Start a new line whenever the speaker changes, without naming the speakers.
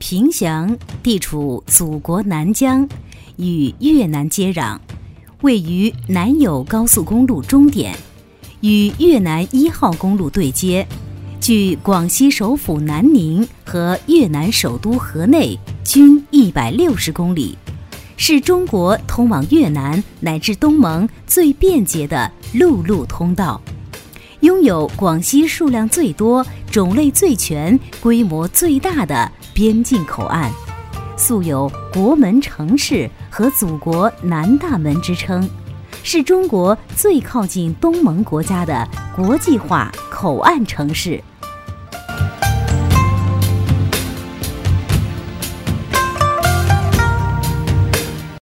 凭祥地处祖国南疆，与越南接壤，位于南友高速公路终点，与越南1号公路对接，距广西首府南宁和越南首都河内均160公里，是中国通往越南乃至东盟最便捷的陆路通道，拥有广西数量最多、种类最全、规模最大的边境口岸，素有国门城市和祖国南大门之称，是中国最靠近东盟国家的国际化口岸城市。